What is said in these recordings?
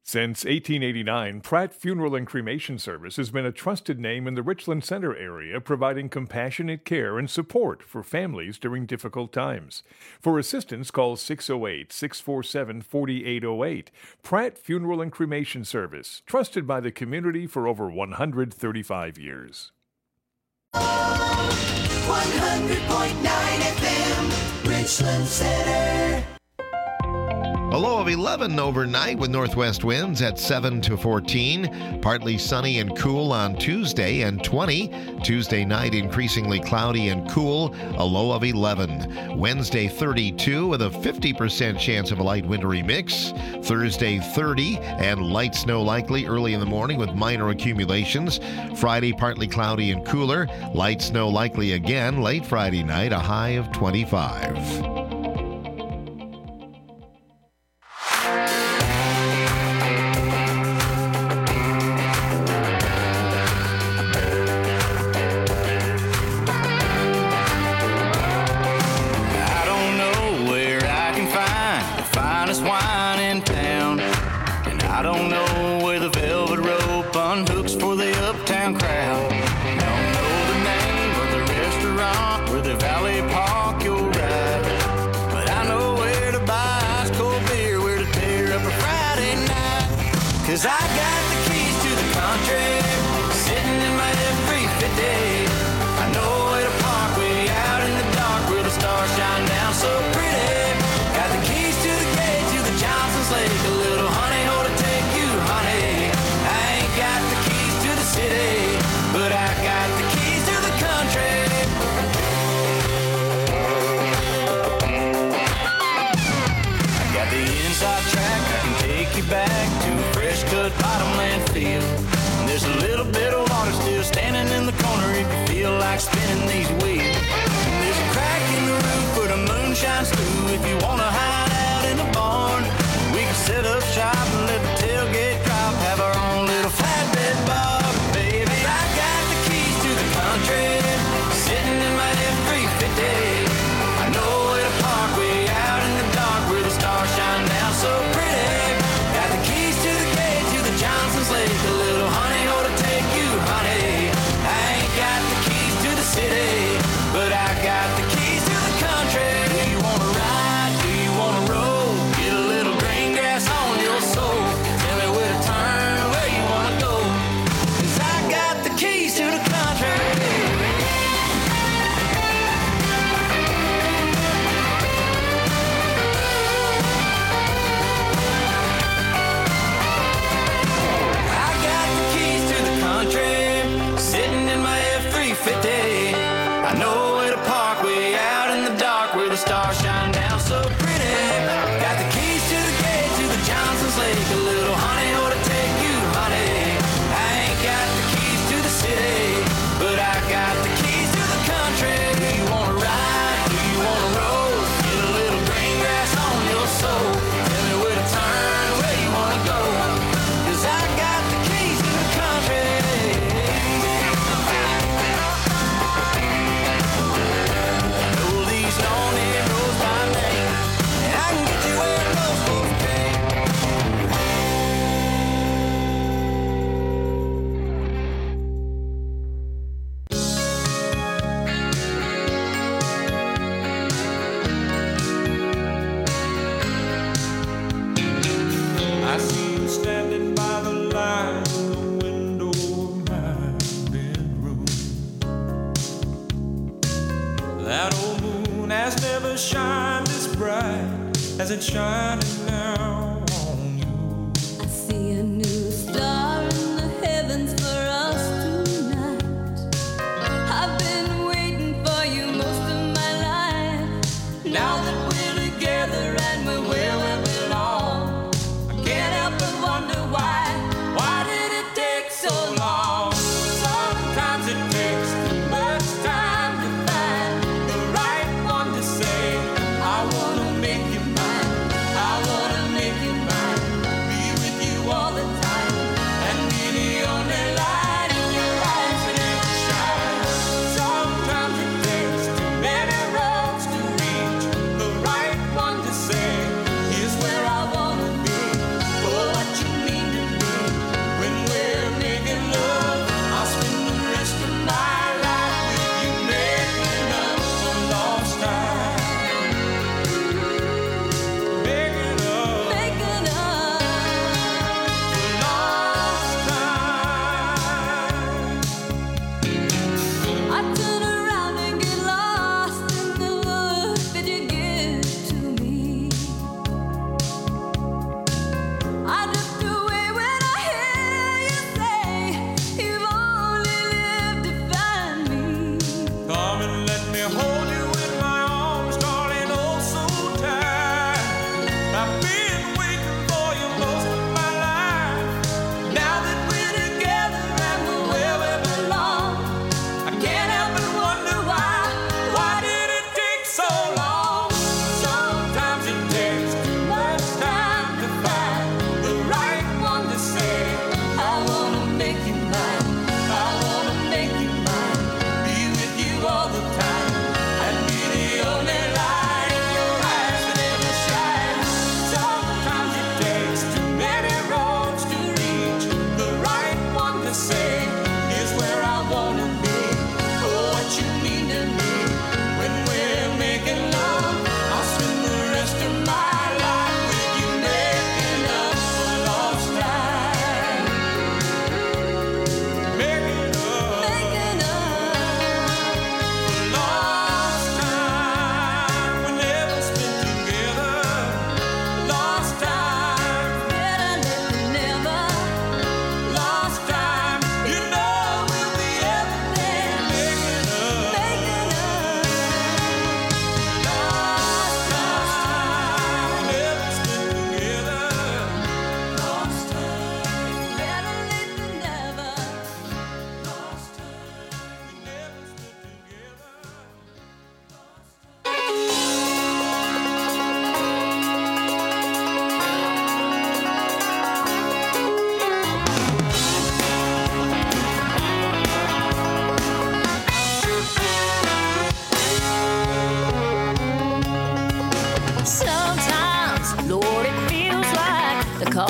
Since 1889, Pratt Funeral and Cremation Service has been a trusted name in the Richland Center area, providing compassionate care and support for families during difficult times. For assistance, call 608-647-4808. Pratt Funeral and Cremation Service, trusted by the community for over 135 years. 100.9 FM, Richland Center. A low of 11 overnight with northwest winds at 7 to 14. Partly sunny and cool on Tuesday and 20. Tuesday night increasingly cloudy and cool, a low of 11. Wednesday 32 with a 50% chance of a light wintry mix. Thursday 30 and light snow likely early in the morning with minor accumulations. Friday partly cloudy and cooler. Light snow likely again late Friday night, a high of 25. Cause I got the keys to the country, sitting in my F-350. I know where to park way out in the dark, where the stars shine down so pretty. Got the keys to the gate, to the Johnson's Lake, a little honey hole to take you, honey. I ain't got the keys to the city, but I got the keys to the country. I got the inside track, I can take you back to cut bottomland field. And there's a little bit of water still standing in the corner if you feel like spinning these wheels. And there's a crack in the roof where the moon shines through if you want to hide out in the barn. We can set up shop and let the tailgate drop, have our own little flatbed bar. Baby, I got the keys to the country, sitting in my F-350. I know where to park way out in the dark, where the stars shine down so pretty. Got the keys to the gate, to the Johnson's Lake, a little honey hole to take you, honey. I ain't got the keys to the city, but I got the keys to the country. Do you wanna ride? Do you wanna roll? Get a little green grass on your soul. Tell me where to turn, where you wanna go. Cause I got the keys to the country. Sitting in my F-350. I know where to park way out in the dark, where the stars shine down so pretty. Got the keys to the gate, to the Johnson's Lake, a little honey hole to take you, honey. I ain't got the keys to the city, but I got the keys to the country. Do you wanna ride? Do you wanna roll? Get a little green grass on your soul. Tell me where to turn, where you wanna go. Cause I got the keys to the country. I see you standing by the light in the window of my bedroom. That old moon has never shined as bright as it's shining now on you. I see a new star in the heavens for us tonight. I've been waiting for you most of my life. Now that we're together and we're where we belong, I can't help but wonder why. Why did it take so long? Sometimes it takes too much time to find the right one to say, I wanna make you mine. I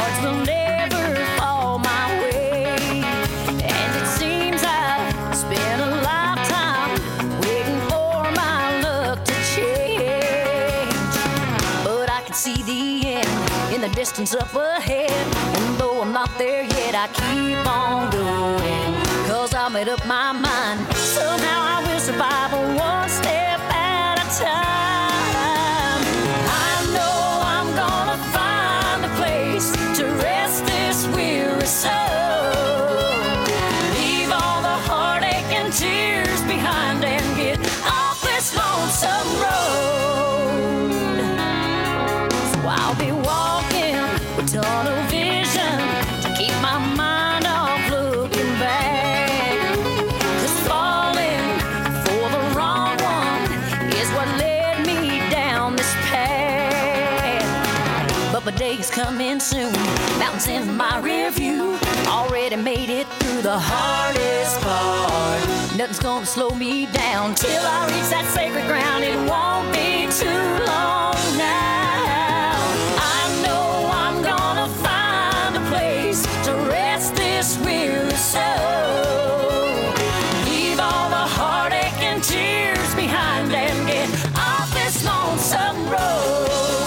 cards will never fall my way. And it seems I've spent a lifetime waiting for my luck to change. But I can see the end in the distance up ahead. And though I'm not there yet, I keep on going. 'Cause I made up my mind, somehow I will survive one step at a time. I know I'm gonna find a place to rest this weary soul. Leave all the heartache and tears behind and get off this lonesome road. So I'll be walking with tunnel vision to keep my mind off looking back. 'Cause falling for the wrong one is what led me down this path. But my day's coming soon, mountains in my rear view. Already made it through the hardest part. Nothing's gonna slow me down till I reach that sacred ground. It won't be too long now. I know I'm gonna find a place to rest this weary soul. Leave all the heartache and tears behind and get off this lonesome road.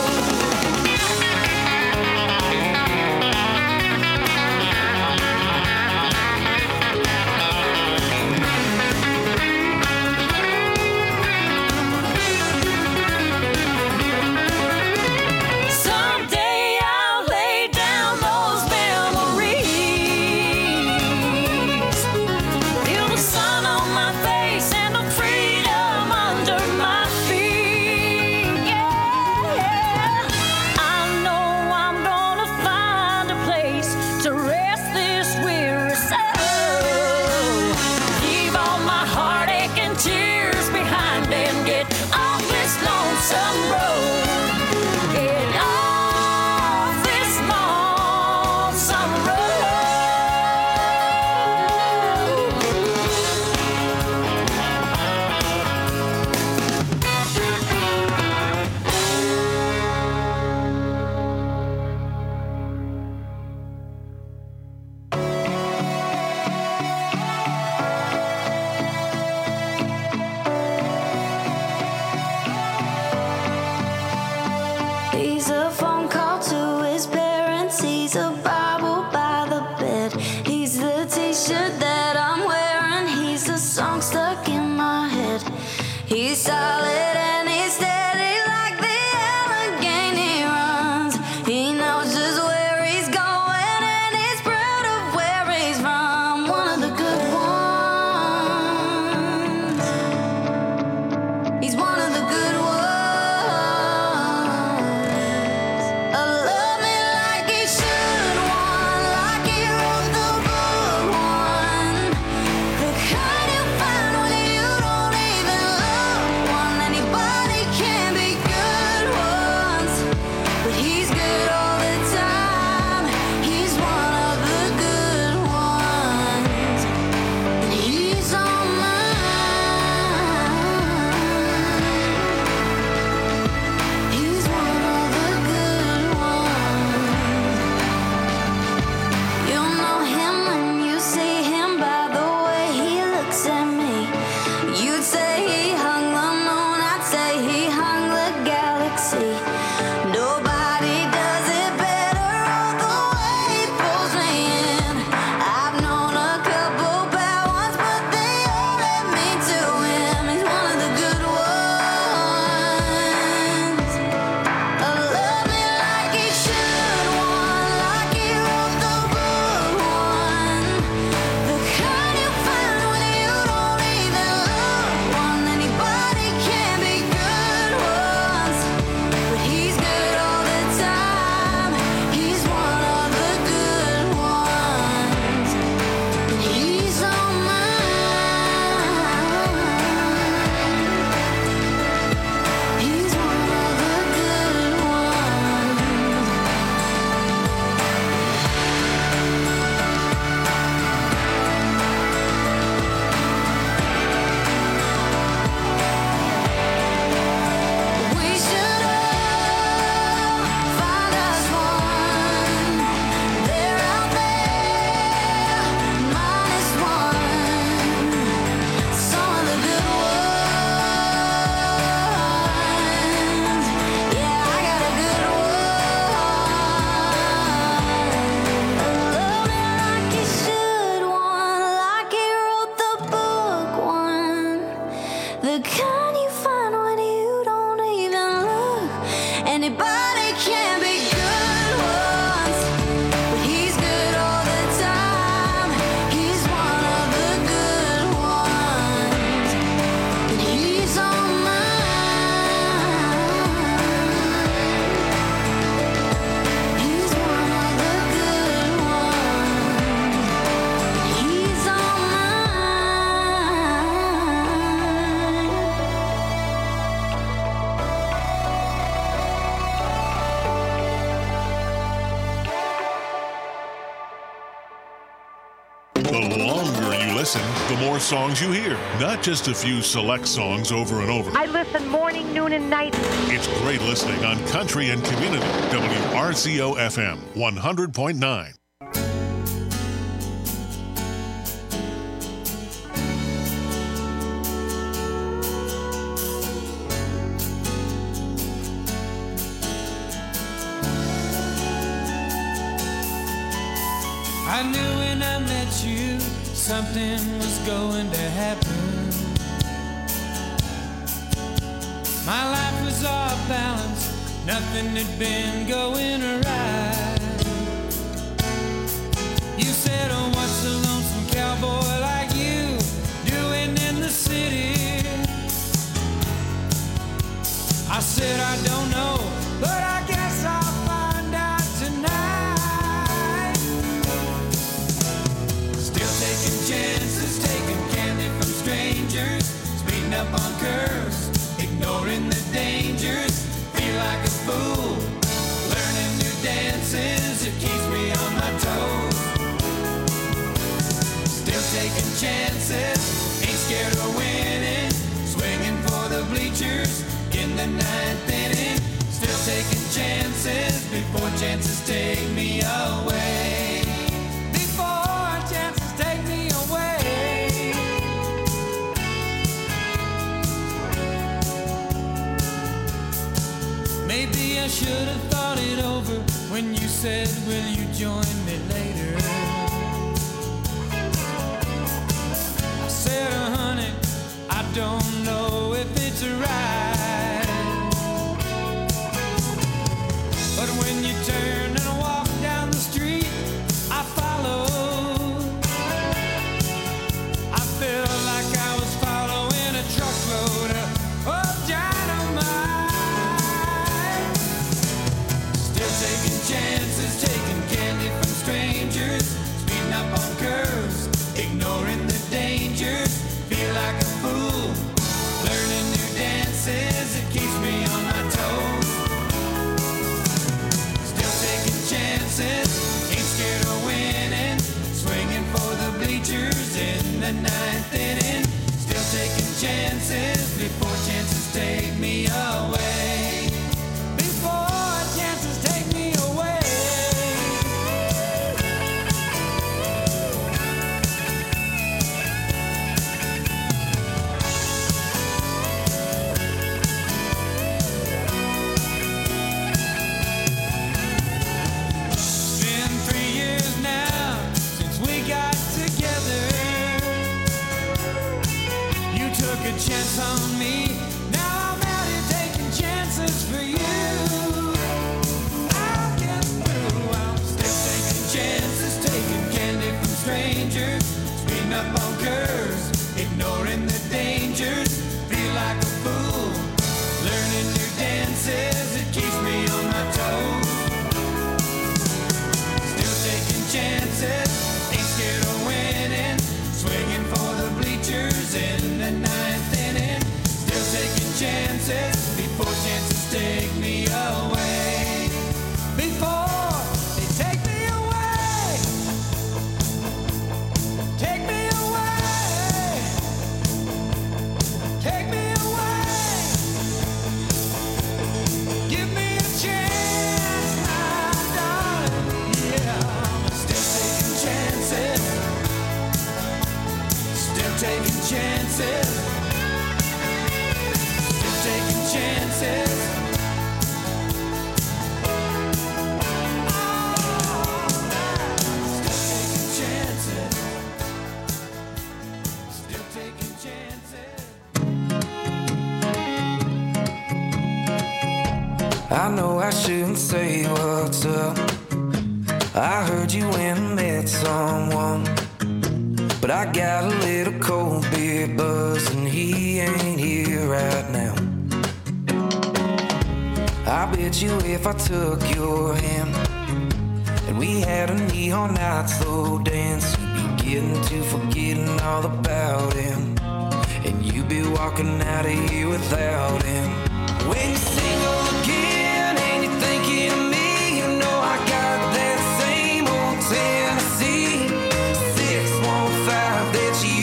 Someday I'll lay down those memories. Feel the sun on my face and the freedom under my feet. Yeah, I know I'm gonna find a place to rest this weary soul. Leave all my heartache and tears behind and get off this lonesome road. Get off this lonesome road. He's a phone call to his parents. He's a Bible by the bed. He's the t-shirt that I'm wearing. He's the song stuck in my head. He's solid and he's steady like the Allegheny runs. He knows just where he's going and he's proud of where he's from. One of the good ones. He's one of the good ones. Love me like he should, listen, the more songs you hear, not just a few select songs over and over. I listen morning, noon, and night. It's great listening on Country and Community, WRCO FM 100.9. I knew when I met you, something was going to happen. My life was off balance, nothing had been going right. You said, oh, what's a lonesome cowboy like you doing in the city? I said, I don't know, but I guess I'll find out tonight. Taking chances, taking candy from strangers, speeding up on curves, ignoring the dangers, feel like a fool, learning new dances, it keeps me on my toes. Still taking chances, ain't scared of winning, swinging for the bleachers in the ninth inning. Still taking chances, before chances take me away. Take me away. Maybe I should have thought it over when you said, will you join me later? I said, oh, honey, I don't know if it's right. But when you turn and walk down the street, I follow. Felt like I was following a truckload of dynamite. Still taking chances, taking candy from strangers, speeding up on curves, ignoring the dangers, feel like a fool, learning new dances, it keeps me on my toes. Still taking chances, ain't scared of winning, swinging for the bleachers in the ninth inning. Still taking chances, before chances take me away. Before chances take me away. It's been 3 years now since we got together. You took a chance on me. Now I'm out here taking chances for you. I'll get through. I'm still taking chances, taking candy from strangers, speeding up on curves, ignoring the dangers, feel like a fool, learning new dances, it keeps me on my toes. Still taking chances, ain't scared of winning, swinging for the bleachers in the ninth inning. Still taking chances, before chances take me away. Before they take me away. Take me away. Take me away. Give me a chance, my darling. Yeah, I'm still taking chances. Still taking chances. Still taking chances. Still taking chances. I know I shouldn't say what's up. I heard you went and met someone, but I got a little cold beer buzz and he ain't here right now. I bet you if I took your hand and we had a neon night slow dance, you'd be getting to forgetting all about him, and you'd be walking out of here without him. When you single again and you're thinking of me, you know I got that same old Tennessee 615 that you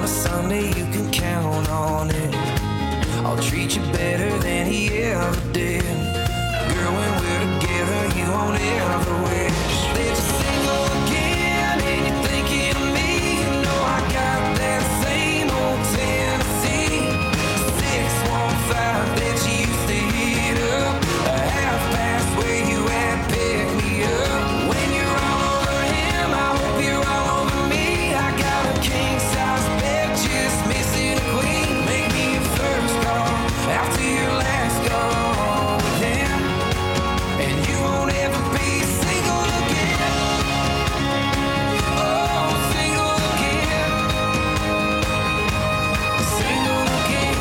on a Sunday, you can count on it. I'll treat you better than he ever did. Girl, when we're together, you won't ever wish that you're single again. And you're thinking of me, you know I got that same old Tennessee 615 that you used to hit up. A half past where you at, pick me up. When you're all over him, I hope you're all over me. I got a king size bed, just missing a queen. Make me your first call after your last call with him, and you won't ever be single again. Oh, single again. Single again.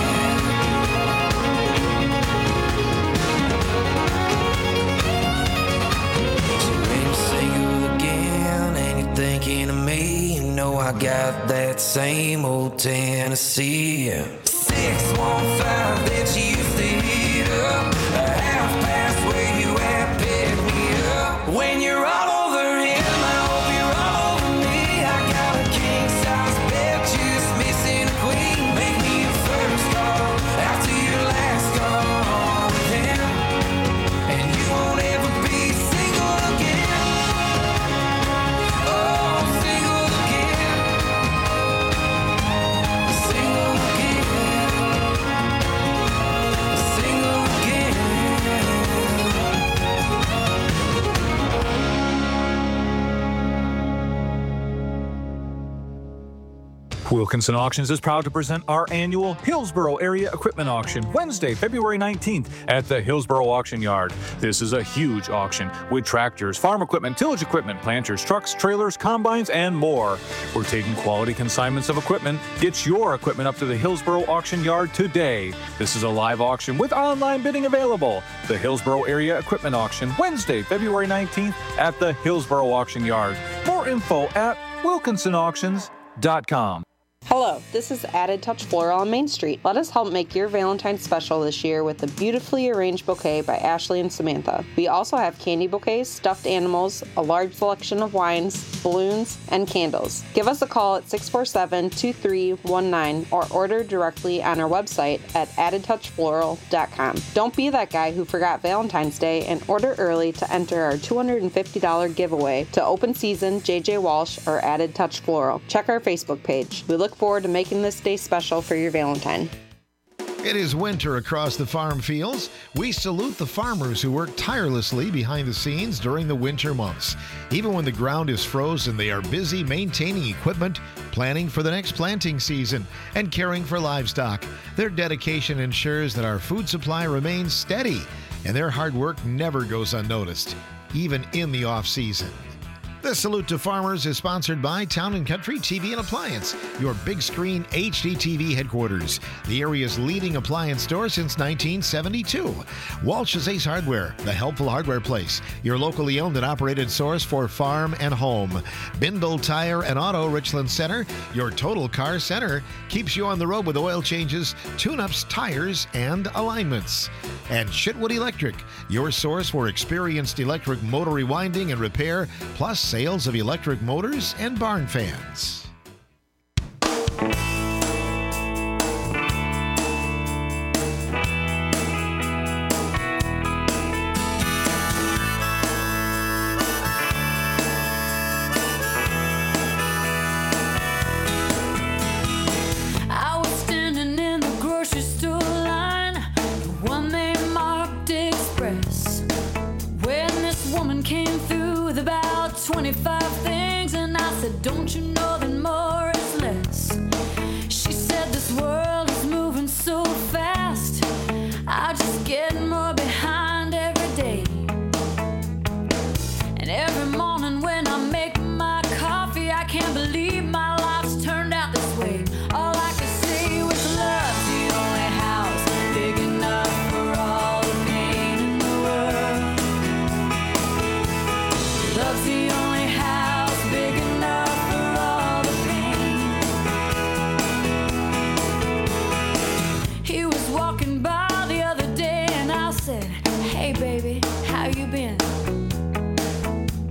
So when you're single again and you're thinking of me, you know I got that same old Tennessee 615 that you used to hit up. A half past where you at, pick me up. When you're all over him, I hope you're all over me. I got a king size bed, just missing a queen. Make me your first call after your last call with him, and you won't ever be single again. Oh, single again. Single again. Single again. Wilkinson Auctions is proud to present our annual Hillsboro Area Equipment Auction, Wednesday, February 19th at the Hillsboro Auction Yard. This is a huge auction with tractors, farm equipment, tillage equipment, planters, trucks, trailers, combines, and more. We're taking quality consignments of equipment. Get your equipment up to the Hillsboro Auction Yard today. This is a live auction with online bidding available. The Hillsboro Area Equipment Auction, Wednesday, February 19th at the Hillsboro Auction Yard. More info at wilkinsonauctions.com. Hello, this is Added Touch Floral on Main Street. Let us help make your Valentine's special this year with a beautifully arranged bouquet by Ashley and Samantha. We also have candy bouquets, stuffed animals, a large selection of wines, balloons, and candles. Give us a call at 647-2319 or order directly on our website at addedtouchfloral.com. Don't be that guy who forgot Valentine's Day and order early to enter our $250 giveaway to Open Season, JJ Walsh, or Added Touch Floral. Check our Facebook page. We look forward to making this day special for your Valentine. It is winter across the farm fields. We salute the farmers who work tirelessly behind the scenes during the winter months. Even when the ground is frozen, they are busy maintaining equipment, planning for the next planting season, and caring for livestock. Their dedication ensures that our food supply remains steady, and their hard work never goes unnoticed, even in the off-season. The Salute to Farmers is sponsored by Town & Country TV and Appliance, your big screen HD TV headquarters, the area's leading appliance store since 1972. Walsh's Ace Hardware, the helpful hardware place, your locally owned and operated source for farm and home. Bindle Tire and Auto Richland Center, your total car center, keeps you on the road with oil changes, tune-ups, tires, and alignments. And Shitwood Electric, your source for experienced electric motor rewinding and repair, plus sales of electric motors and barn fans. I was standing in the grocery store line, the one they marked Express, when this woman came through with about 25 things, and I said, don't you know that more is less? She said, this world is moving so fast, I just get more behind every day. And every morning when I make my coffee, I can't believe my life's turned out this way. All I could say was love's the only house big enough for all the pain in the world. Love's the only house big enough for all the pain. He was walking by the other day and I said, hey baby, how you been?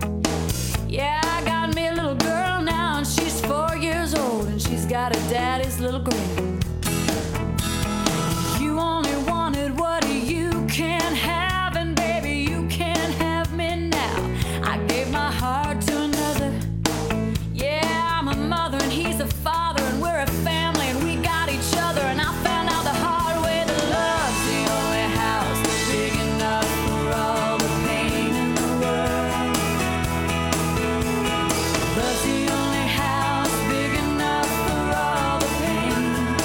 Yeah, I got me a little girl now and she's 4 years old and she's got a daddy's little grin. You only wanted what you can't have, and baby, you can't have me now. I gave my heart to another. Yeah, I'm a mother and he's a father, and we're a family and we got each other. And I found out the hard way that love's the only house big enough for all the pain in the world. Love's the only house big enough for all the pain.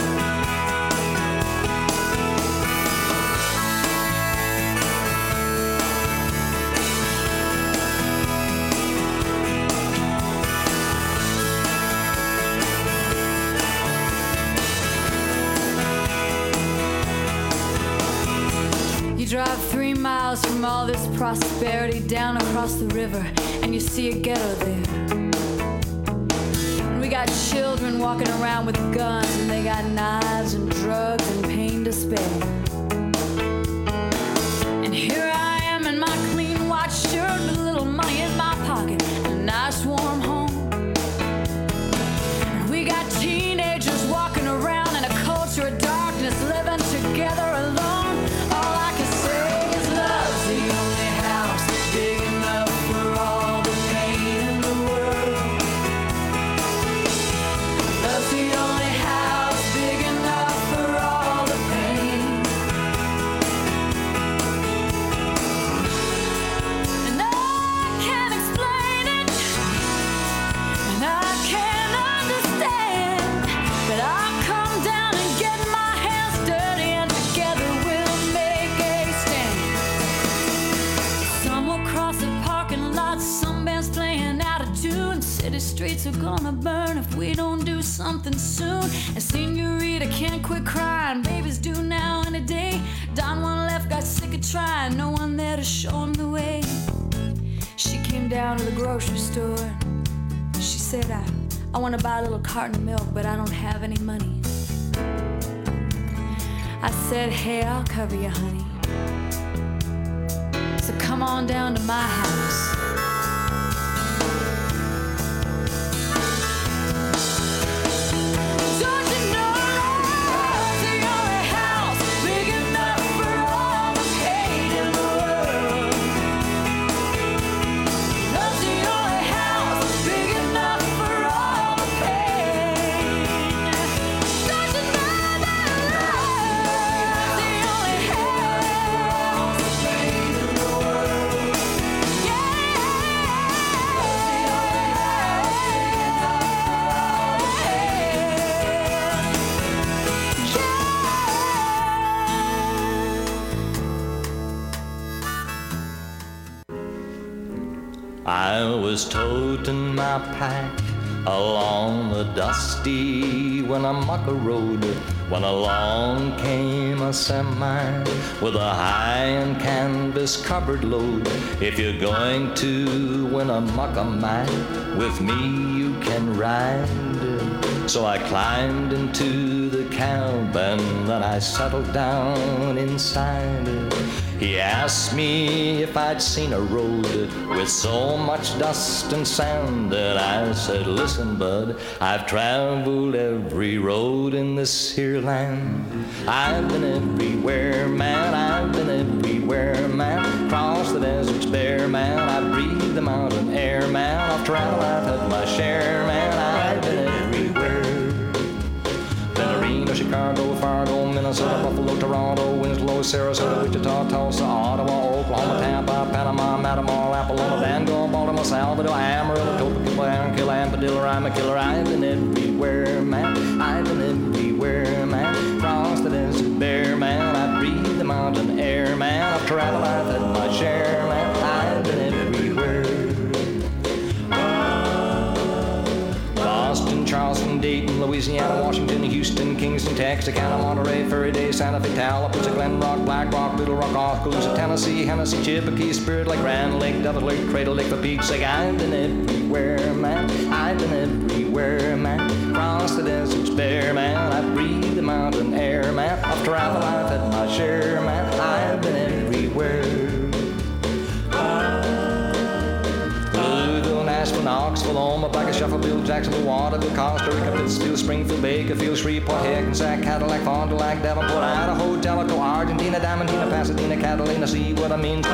You drive 3 miles from all this prosperity down across the river, and you see a ghetto there. And we got children walking around with guns, and they got knives and drugs and pain to spare. And here I am in my clean white shirt with a little money in my pocket and a nice warm home. And we got teenagers walking around in a culture of darkness, living together alone. All I can say is love's the only house big enough for all the pain in the world. Love's the only house big enough for all the pain. And I can't explain it, and I can't understand, but I'll come down and get my hands dirty, and together we'll make a stand. Some will cross the parking lot, some bands playing out of tune. City streets are gonna burn if we don't do something soon. And Senorita can't quit crying, baby's due now any day. Don one left, got sick of trying, no one there to show him the way. She came down to the grocery store. She said, I want to buy a little carton of milk, but I don't have any money. I said, hey, I'll cover you, honey. So come on down to my house. Don't you know love's the only house big enough for all the hate in the world? Love's the only house big enough for all the pain. Don't you know that love's the only house big in the world? Yeah, love's the only house big enough for all the I was toting my pack along the dusty Winnemucca road when along came a semi with a high and canvas covered load. If you're going to Winnemucca, Mac, with me you can ride. So I climbed into the cab and then I settled down inside. He asked me if I'd seen a road with so much dust and sand, and I said, listen, bud, I've traveled every road in this here land. I've been everywhere, man, I've been everywhere, man. Crossed the deserts bare, man, I breathed the mountain air, man. I've traveled, I've had my share, man, I've been everywhere. Reno, Chicago, Fargo, Minnesota, Buffalo, Toronto, Winslow, Sarasota, Wichita, Tulsa, Ottawa, Oklahoma, Tampa, Panama, Matamor, Apollonia, Danville, Baltimore, Salvador, Amarillo, Topeka, Barranquilla, Ampadilla, I'm a killer. I've been everywhere, man. I've been everywhere, man. Crossed the desert bare, man. I breathed the mountain air, man. I've traveled, I've had my share, man. I've been everywhere. Boston, Charleston, Dayton, Louisiana, Washington, Houston, Kingston, Texarkana, Monterey, Furry Day, Santa Fe, Tallapoosa, Glen Rock, Black Rock, Little Rock, Oskaloosa, Tennessee, Hennessy, Chippewa, Spirit Lake, Grand Lake, Devil Lake, Cradle Lake, for Pete's sake. I've been everywhere, man. I've been everywhere, man. Crossed the deserts bare, man. I breathed the mountain air, man. I've traveled, I've had my share, man. I've been everywhere. Louisville, Nashville, Knoxville, Omaha, Black Shuffleville, Jacksonville, Waterville, Costa Rica, Pittsfield, Springfield, Bakerfield, Shreveport, Hackensack, Cadillac, Fond du Lac, Davenport, Idaho, Jellicoe, Argentina, Diamantina, Pasadena, Catalina, see what I mean?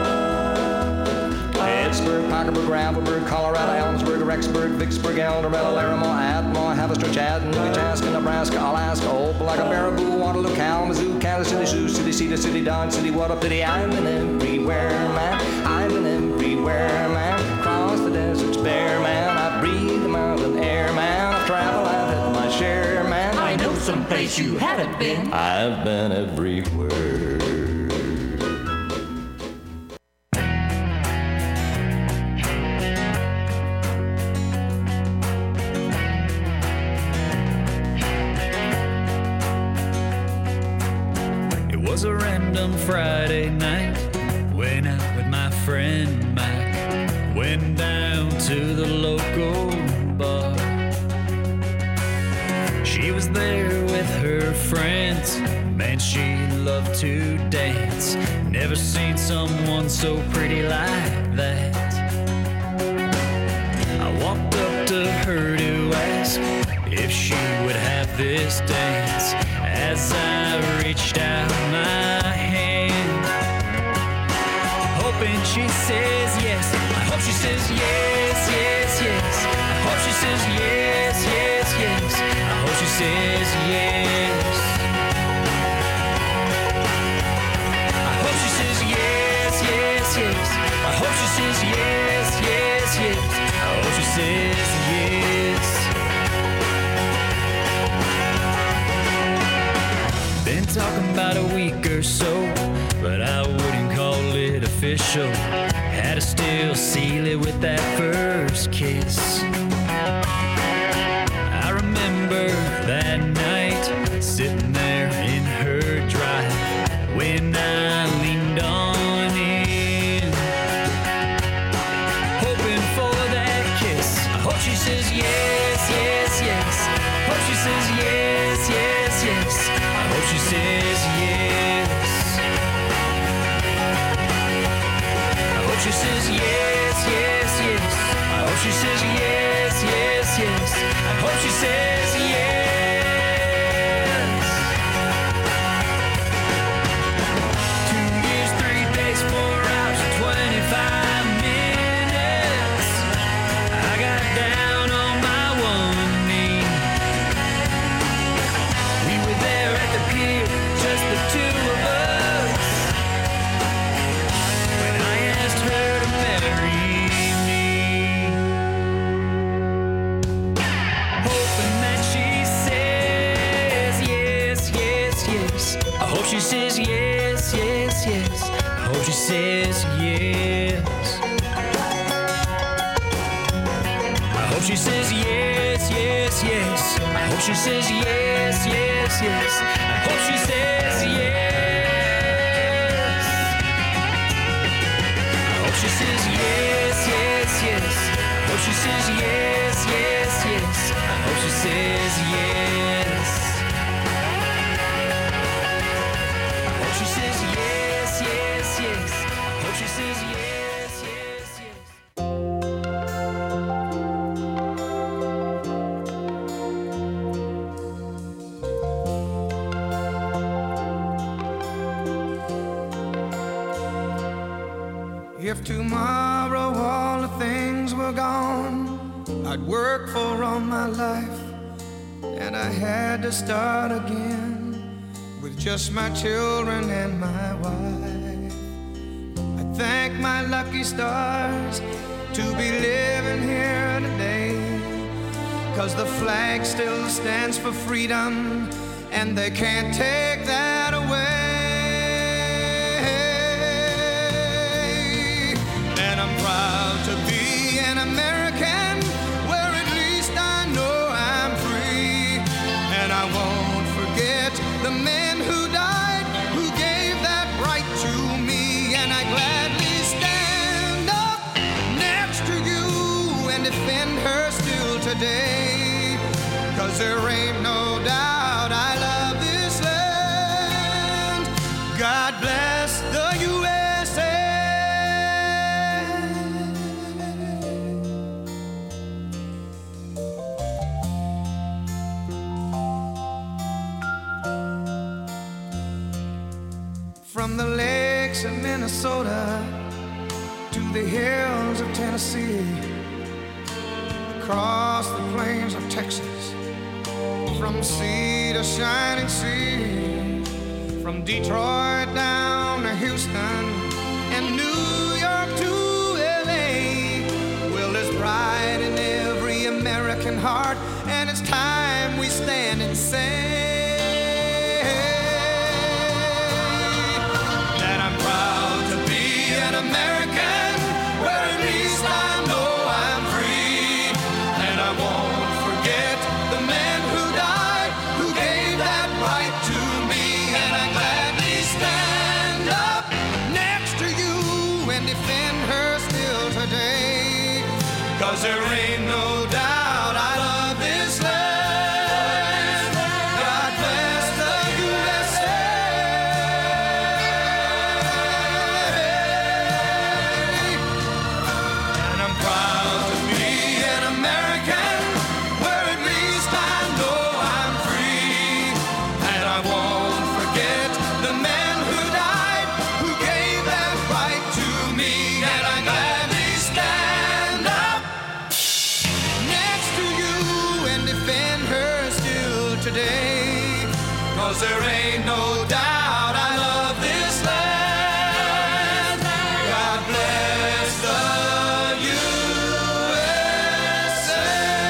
Pittsburgh, Parkersburg, Gravelburg, Colorado, Ellensburg, Rexburg, Vicksburg, El Dorado, Laramie, Atmore, Haverstraw, Chattanooga, Chaska, Nebraska, Alaska, Opelika, Baraboo, Waterloo, Kalamazoo, Kansas City, Sioux City, Cedar City, Dodge City, what up City. I've been everywhere, man. I've been everywhere, man. Across the deserts bare, man. I breathe the mountain air, man. I've traveled, I've had my share, man. I know someplace you haven't been. I've been everywhere. It was a random Friday night. Went out with my friend Mike. Went down to the local bar. She was there with her friends. Man, she loved to dance. Never seen someone so pretty like that. I walked up to her to ask if she would have this dance. As I reached out my hand, hoping she says yes. I hope she says yes, yes, yes. I hope she says yes, yes, yes. I hope she says yes. I hope she says yes, yes, yes. I hope she says yes, yes, yes. I hope she says yes. Been talking about a week or so, but I wouldn't call it official. Had to still seal it with that first kiss. I remember that night, sitting there in her drive, when I leaned on in, hoping for that kiss. I hope she says yes, yes, yes. I hope she says yes, yes, yes. I hope she says yes. I hope she says yes, yes, yes. I hope she says yes, yes, yes. I hope she says yes. 2 years, 3 days, 4 hours, and 25 minutes. I got down on my one knee. We were there at the pier, just the two of us, when I asked her to marry me. Hoping that she says yes, yes, yes. I hope she says yes, yes, yes. I hope she says yes. I hope she says yes, yes, yes. I hope she says yes, yes, yes. I hope she says yes. I hope she says yes, yes, yes. I hope she says yes, yes, yes. I hope she says yes. I hope she says yes, yes, yes. I hope she says yes, yes, yes. If tomorrow all the things were gone I'd worked for all my life, and I had to start again with just my children and my wife. I thank my lucky stars to be living here today, 'cause the flag still stands for freedom, and they can't take that away. And I'm proud to be an American, where at least I know I'm free. And I won't forget the men who died, who gave that right to me. And I gladly stand up next to you and defend her still today, 'cause there ain't no doubt I love this land. God bless the USA. From the lakes of Minnesota to the hills of Tennessee, across the plains of Texas, from sea to shining sea, from Detroit down to Houston and New York to LA. Well, there's pride in every American heart, and it's time we stand and say that I'm proud to be an American, where at least I know I'm free, and I won't forget the men who died, who gave that right to me, and I gladly stand up next to you and defend her still today, 'cause there ain't no doubt I love this land. God bless the USA. And I'm proud to be an American, where at least I know I'm free, and I won't forget the men who died, who gave that right to me, and I gladly stand up next to you and defend her still today, 'cause there ain't no doubt I love this land. God bless the USA.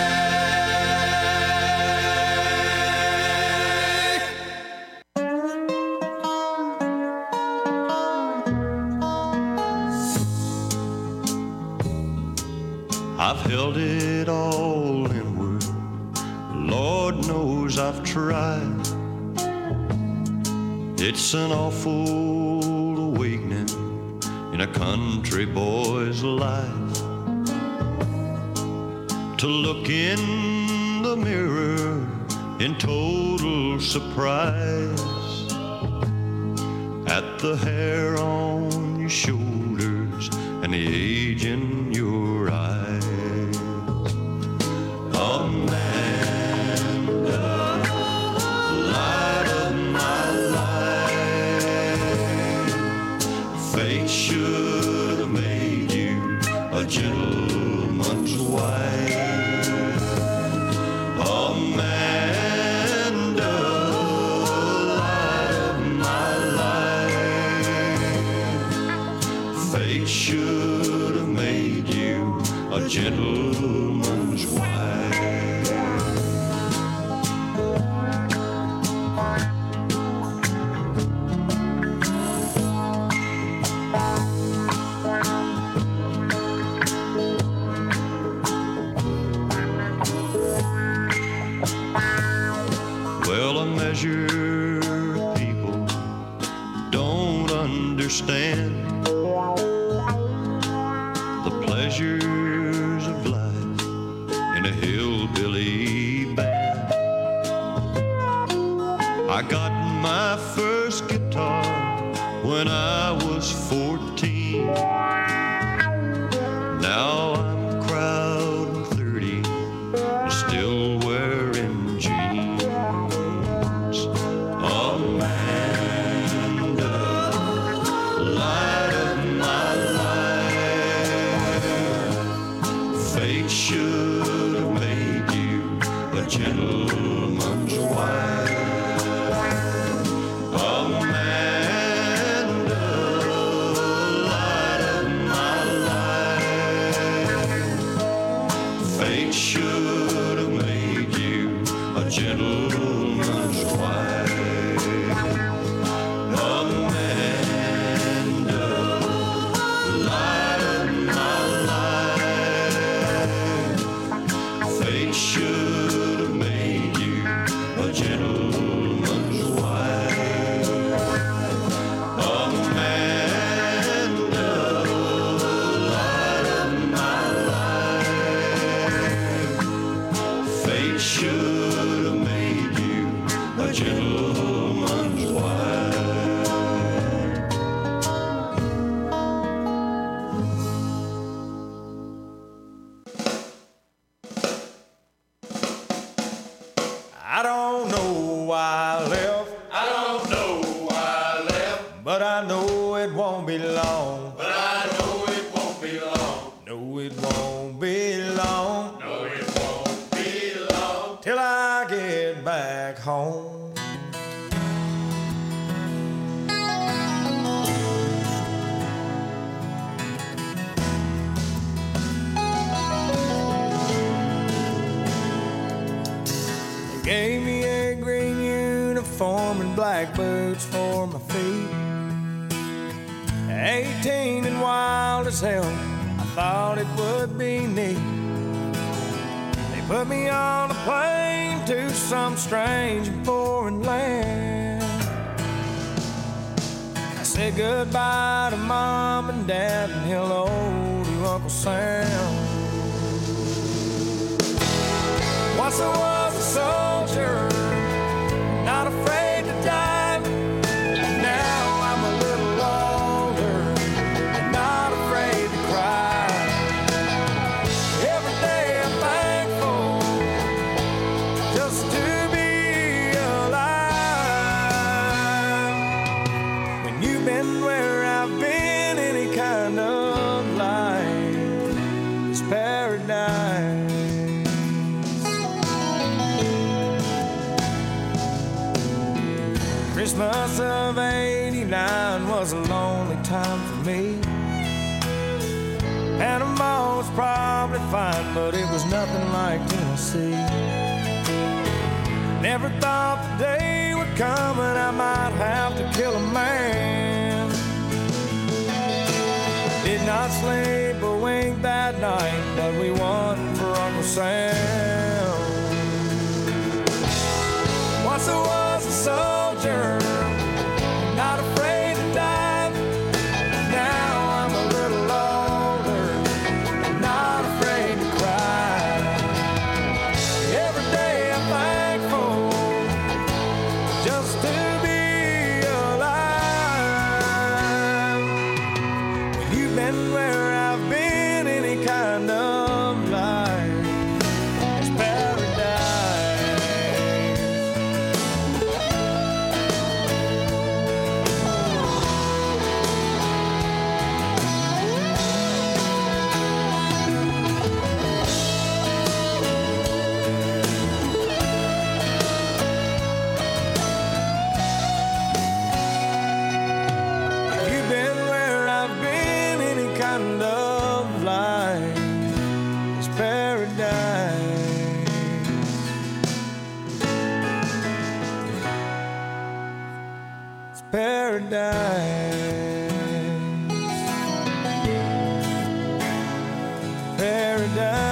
I've held it all inward, Lord knows I've tried. It's an awful awakening in a country boy's life, to look in the mirror in total surprise at the hair on your shoulders and the age in your eyes. Amanda, light of my life, fate should have made you a gentleman's wife. Amanda, light of my life, fate should have made you a gentleman's wife. Well, a measure of people don't understand the pleasures of life in a hillbilly band. I got my first guitar when I was 14. Now I'm crowding 30 and still wearing jeans. Amanda, light of my life, fate should have made you a gentleman's wife. Amanda, light of my life, fate should have made you a gentleman's wife. Amanda, light of my life, fate should have made you a gentleman's wife. Amanda, light of my life, fate should have made you a gentleman's wife. I don't know why I left. I don't know why I left. But I till I get back home. They gave me a green uniform and black boots for my feet. 18 and wild as hell, I thought it would be neat. They put me on a plane to some strange and foreign land. I said goodbye to Mom and Dad and hello to Uncle Sam. Once I was a soldier, not afraid to die. Now I'm a little older and not afraid to cry. Every day I'm thankful just to be alive. When you've been where I've been, any kind of life is paradise. Christmas of '89 was a lonely time for me. Panama was probably fine, but it was nothing like Tennessee. Never thought the day would come and I might have to kill a man. Did not sleep a wink that night, but we won for Uncle Sam. Once I was a soldier, not afraid to die. Now I'm a little older, not afraid to cry. Every day I'm thankful just to be alive. When you've been where I've been, any kind of life is paradise. You've been where I've been, any kind of life is paradise. It's paradise. Paradise.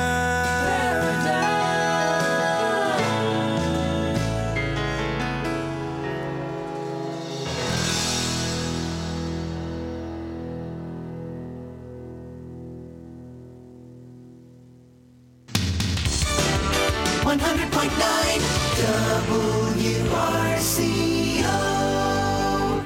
WRCO.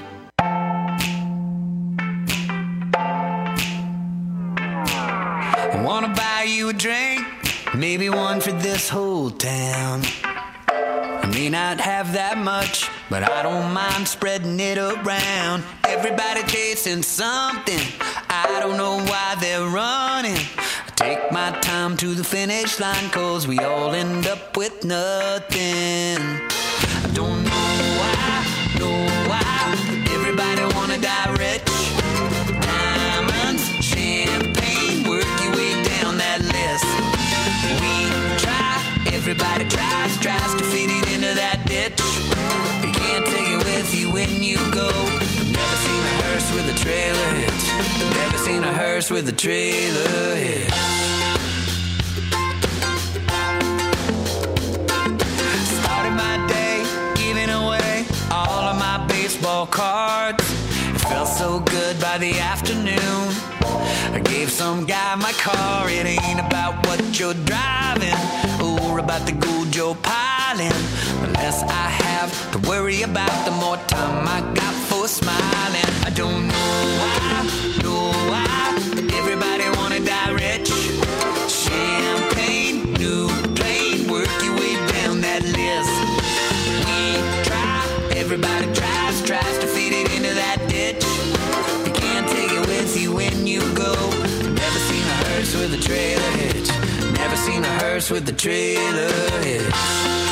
I wanna buy you a drink, maybe one for this whole town. I may not have that much, but I don't mind spreading it around. Everybody chasing something, I don't know why they're running. I take my time to the finish line, 'cause we all end up with nothing. I don't know why everybody wanna die rich. Diamonds, champagne, work your way down that list. We try, everybody tries to fit it into that ditch. You can't take it with you when you go. Never seen a hearse with a trailer hitch. Never seen a hearse with a trailer hitch. Started my day giving away all of my baseball cards. It felt so good by the afternoon. I gave some guy my car. It ain't about what you're driving or about the gold you're piling. The less I have to worry about, the more time I got for smiling. I don't know why everybody wanna die rich. Champagne, new plane, work your way down that list. We try, everybody tries to feed it into that ditch. You can't take it with you when you go. Never seen a hearse with a trailer hitch. Never seen a hearse with a trailer hitch.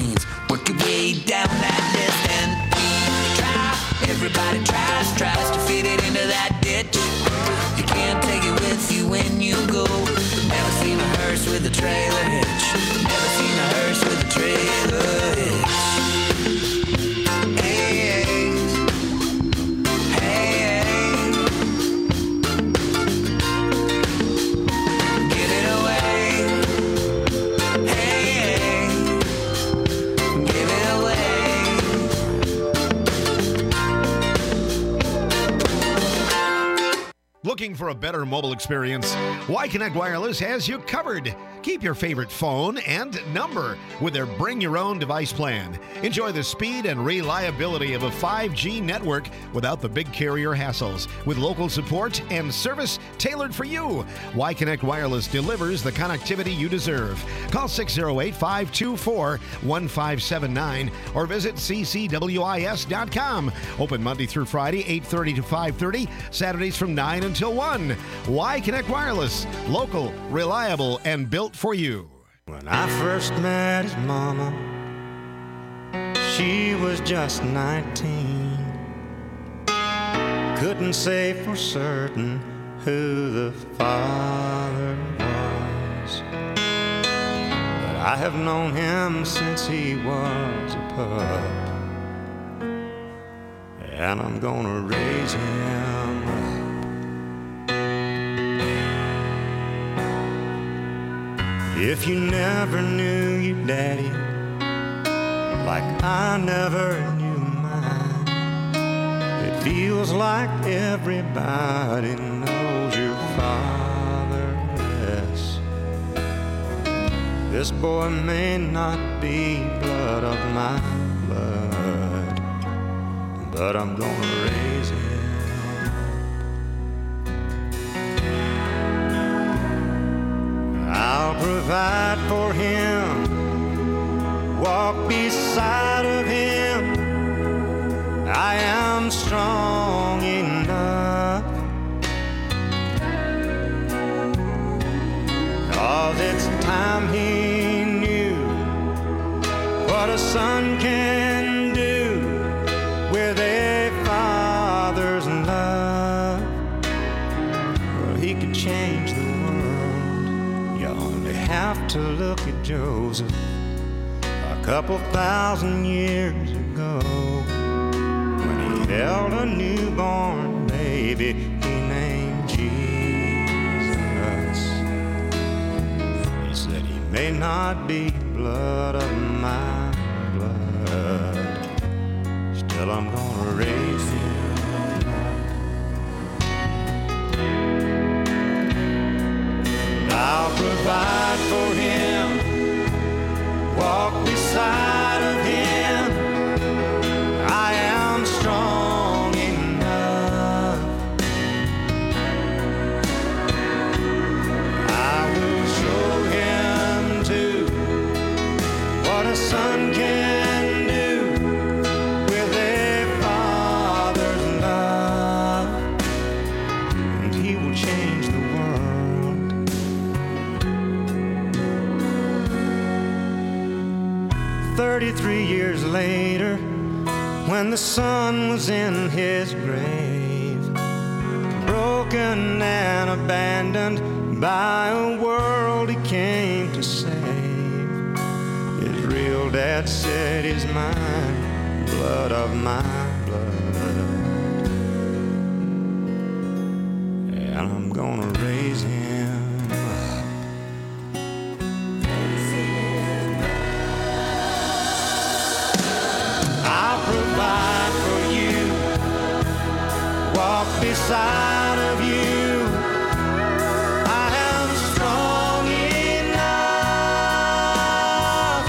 brains. Work your way down that list and try. Everybody tries to fit it into that ditch. You can't take it with you when you go. Never seen a hearse with a trailer hitch. Never seen a hearse with a trailer hitch. Looking for a better mobile experience? Y-Connect Wireless has you covered. Keep your favorite phone and number with their Bring Your Own Device plan. Enjoy the speed and reliability of a 5G network without the big carrier hassles, with local support and service tailored for you. Y-Connect Wireless delivers the connectivity you deserve. Call 608-524-1579 or visit ccwis.com. Open Monday through Friday, 8:30 to 5:30, Saturdays from 9 until 1. Y-Connect Wireless, local, reliable, and built for you. When I first met his mama, she was just 19. Couldn't say for certain who the father was, but I have known him since he was a pup, and I'm gonna raise him up. If you never knew your daddy like I never knew mine, it feels like everybody knows your father less. This boy may not be blood of my blood, but I'm gonna raise him. I'll provide for him, walk beside of him. I am strong enough, 'cause it's time he knew what a son can do with a father's love. Well, he could change the have to look at Joseph a couple thousand years ago, when he held a newborn baby he named Jesus. He said he may not be blood of my blood, still I'm gonna raise him. I'll provide for him, walk beside of him. I am strong enough. I will show him too what a son can do with a father's love, and he will change the world. 33 years later, when the son was in his grave, broken and abandoned by a world he came to save, his real dad said, "He's mine, blood of my blood, and I'm gonna raise him." Provide for you, walk beside of you. I am strong enough.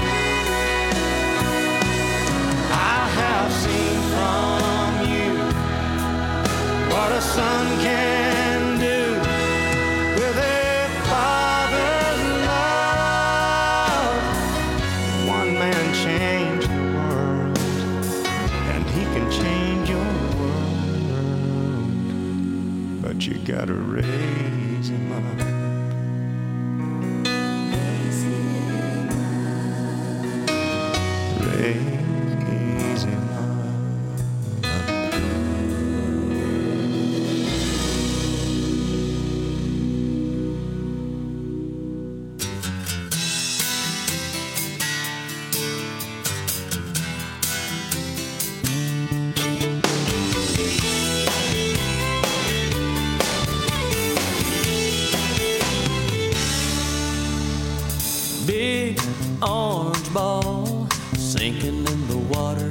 I have seen from you what a son can do with a father's love. One man changed the world, he can change your world, but you gotta raise him up. Take it easy, mama. Big orange ball sinking in the water,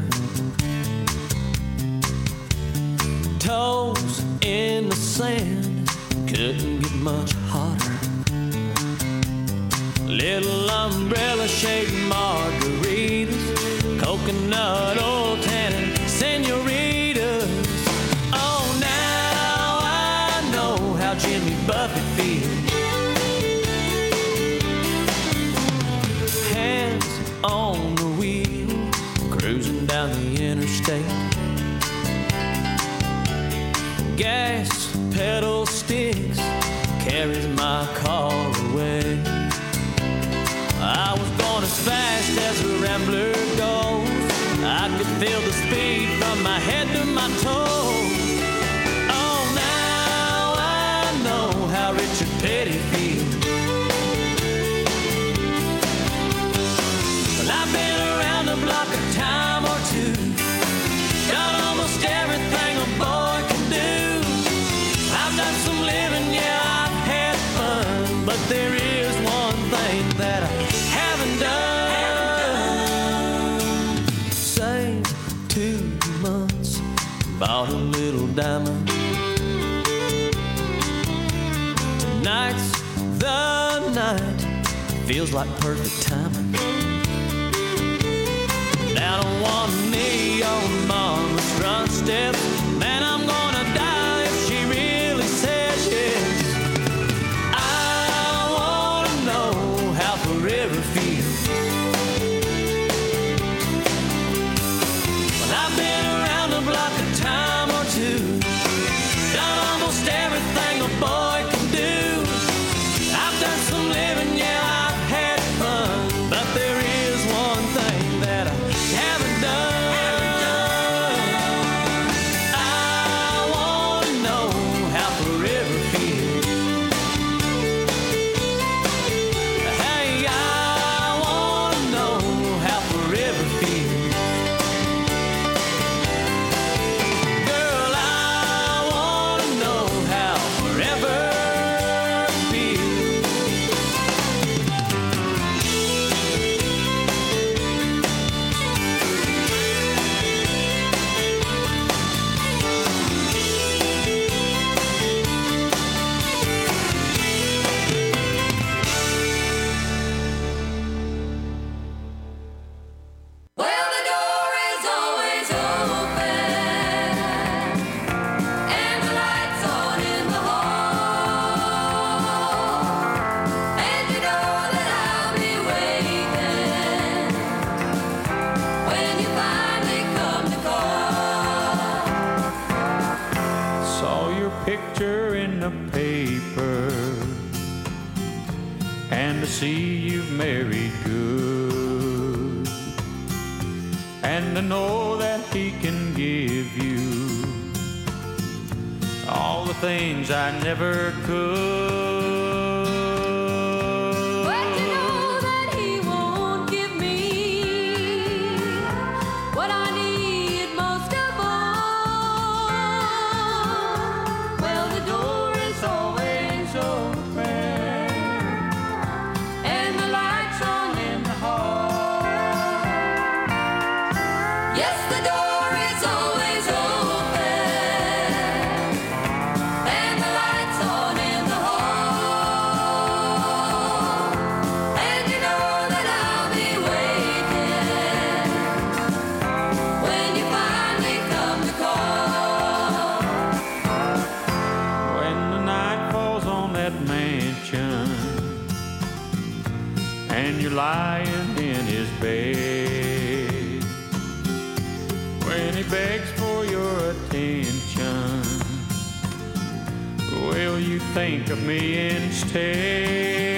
toes in the sand, couldn't get much hotter. Little umbrella shaped margaritas, coconut oil tannin senoritas. Oh, now I know how Jimmy Buffett feels. Hands on the wheel, cruising down the interstate. Gas pedal sticks, carries my car away. I was going as fast as a rambler goes. I could feel the speed from my head to my toes. Oh, now I know how Richard Petty feels. Well, I've been around the block a time or two, done almost everything a boy can do. I've done some living, yeah, I've had fun, but there is one thing that I haven't done. Saved 2 months, bought a little diamond. Tonight's the night, feels like perfect timing. Down on one knee on mama's front step, man, I'm gonna die if she really says yes. I wanna know how forever feels. Well, I've been around the block a time or two, done almost everything a boy can do. I've done some living, yeah, I've had fun, but there is one thing that I haven't done. I wanna know how forever feels. Hey, I wanna know how forever feels. Girl, I wanna know how forever feels. Well, the door is always open, and the lights on in the hall, and you know that I'll be waiting when you finally come to call. Saw your picture in the paper, and to see you've married good, and to know that he can give you all the things I never could. But to know that he won't give me what I need most of all. Well, the door is always open, and the lights on in the hall. Yes, the door is always open, and the lights on in the hall. And you know that I'll be waiting when you finally come to call. When the night falls on that mansion, and you're lying in his bed, when he begs for your attention, will you think of me instead?